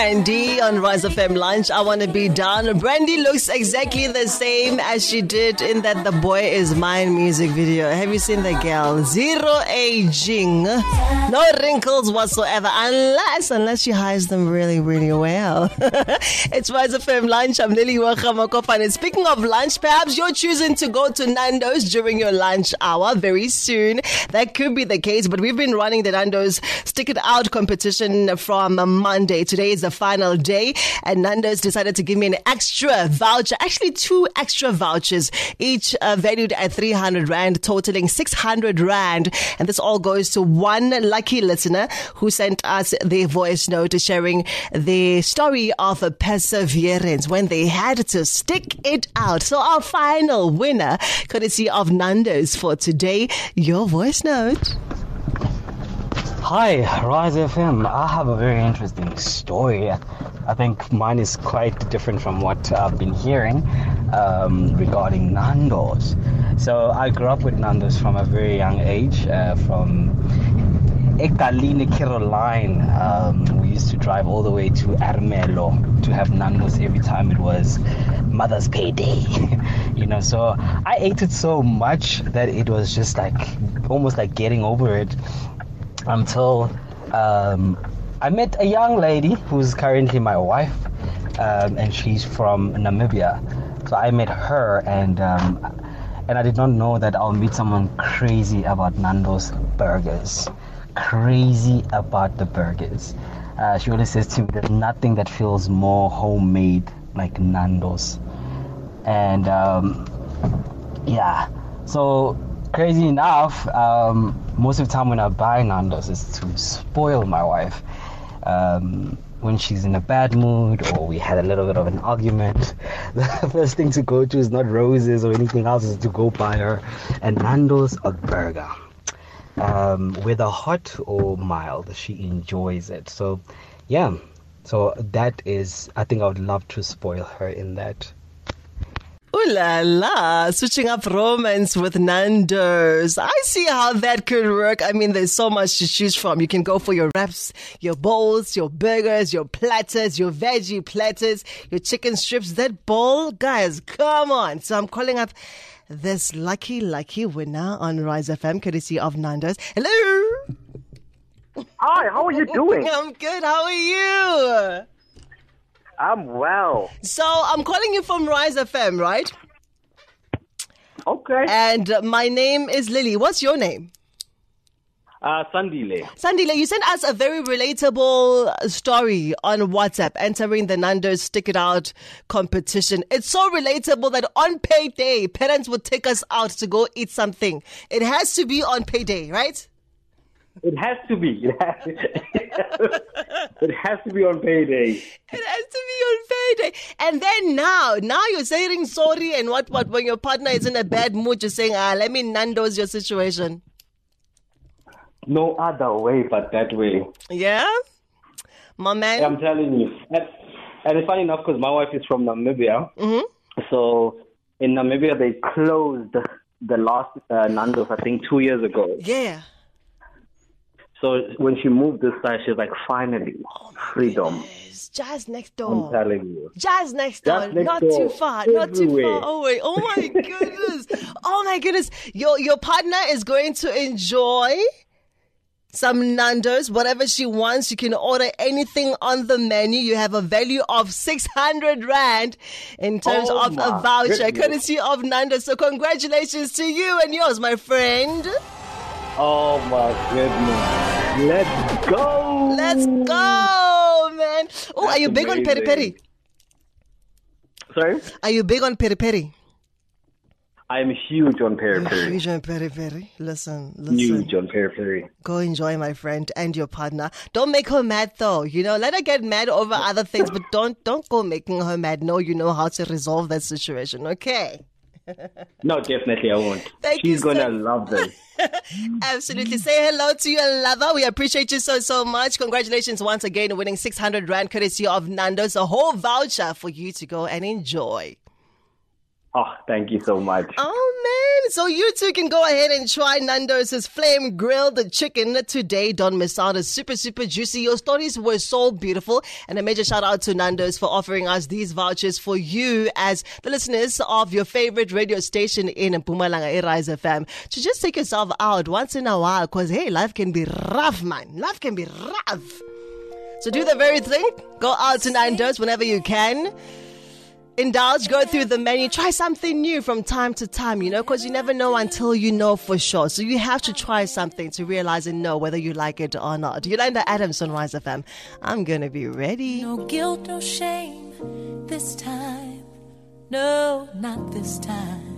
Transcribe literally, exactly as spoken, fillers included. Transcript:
Brandy on Rise F M Lunch. I want to be down. Brandy looks exactly the same as she did in that The Boy Is Mine music video. Have you seen the girl? Zero aging. No wrinkles whatsoever. Unless, unless she hides them really, really well. It's Rise F M Lunch. I'm Lily Wakhamakofan. And speaking of lunch, perhaps you're choosing to go to Nando's during your lunch hour very soon. That could be the case, but we've been running the Nando's Stick It Out competition from Monday. Today is the final day, and Nando's decided to give me an extra voucher, actually two extra vouchers, each uh, valued at three hundred rand, totaling six hundred rand. And this all goes to one lucky listener who sent us their voice note sharing the story of perseverance when they had to stick it out. So our final winner, courtesy of Nando's for today, your voice note. Hi, Rise F M. I have a very interesting story. I think mine is quite different from what I've been hearing um, regarding Nando's. So I grew up with Nando's from a very young age, uh, from Egalini, Caroline. Um, we used to drive all the way to Ermelo to have Nando's every time it was Mother's Pay Day. You know, so I ate it so much that it was just like almost like getting over it. Until um, I met a young lady who's currently my wife, um, and she's from Namibia. So I met her, and um, and I did not know that I'll meet someone crazy about Nando's burgers. Crazy about the burgers. Uh, she always says to me, there's nothing that feels more homemade like Nando's. And um, yeah, so crazy enough, um, most of the time when I buy Nando's is to spoil my wife. Um, when she's in a bad mood or we had a little bit of an argument, the first thing to go to is not roses or anything else, is to go buy her a Nando's a burger. Um, whether hot or mild, she enjoys it. So yeah, so that is, I think I would love to spoil her in that. Ooh la la, switching up romance with Nando's. I see how that could work. I mean, there's so much to choose from. You can go for your wraps, your bowls, your burgers, your platters, your veggie platters, your chicken strips. That bowl, guys, come on. So I'm calling up this lucky, lucky winner on Rise F M, courtesy of Nando's. Hello. Hi, how are you doing? I'm good. How are you? I'm well. So I'm calling you from Rise F M, right? Okay. And uh, my name is Lily. What's your name? Uh, Sandile. Sandile, you sent us a very relatable story on WhatsApp entering the Nando's Stick It Out competition. It's so relatable that on payday, parents would take us out to go eat something. It has to be on payday, right? It has to be. It has, it has to be on payday. It has to be on payday. And then now, now you're saying sorry and what, what, when your partner is in a bad mood, you're saying, ah, let me Nando's your situation. No other way but that way. Yeah? My man? I'm telling you. And, and it's funny enough because my wife is from Namibia. Mm-hmm. So in Namibia, they closed the last uh, Nando's, I think, two years ago. Yeah. So when she moved this side, she was like, finally, oh freedom. Goodness. Just next door. I'm telling you. Just next door. Just next not door. too far. Everywhere. Not too far away. Oh my goodness. Oh my goodness. Your your partner is going to enjoy some Nando's, whatever she wants. You can order anything on the menu. You have a value of six hundred rand in terms oh of a voucher, goodness. courtesy of Nando's. So congratulations to you and yours, my friend. Oh my goodness. Let's go. Let's go, man. Oh, are you big on peri peri? Sorry? Are you big on peri peri? I'm huge on peri peri. Huge on peri peri. Listen, listen. Huge on peri peri. Go enjoy, my friend, and your partner. Don't make her mad, though. You know, let her get mad over other things, but don't don't go making her mad. No, you know how to resolve that situation, okay? No, definitely I won't. Thank She's you going to so- love this. Absolutely. Say hello to your lover. We appreciate you so, so much. Congratulations once again on winning six hundred rand courtesy of Nando's, a whole voucher for you to go and enjoy. Oh, thank you so much. Oh, man. So you two can go ahead and try Nando's flame grilled chicken today. Don't miss out. It's super, super juicy. Your stories were so beautiful. And a major shout out to Nando's for offering us these vouchers for you as the listeners of your favorite radio station in Mpumalanga, Rise F M. To just take yourself out once in a while because, hey, life can be rough, man. Life can be rough. So do the very thing. Go out to Nando's whenever you can. Indulge, go through the menu, try something new from time to time, you know, because you never know until you know for sure. So you have to try something to realize and know whether you like it or not. Yolanda Adams on Rise F M. I'm going to be ready. No guilt, no shame this time. No, not this time.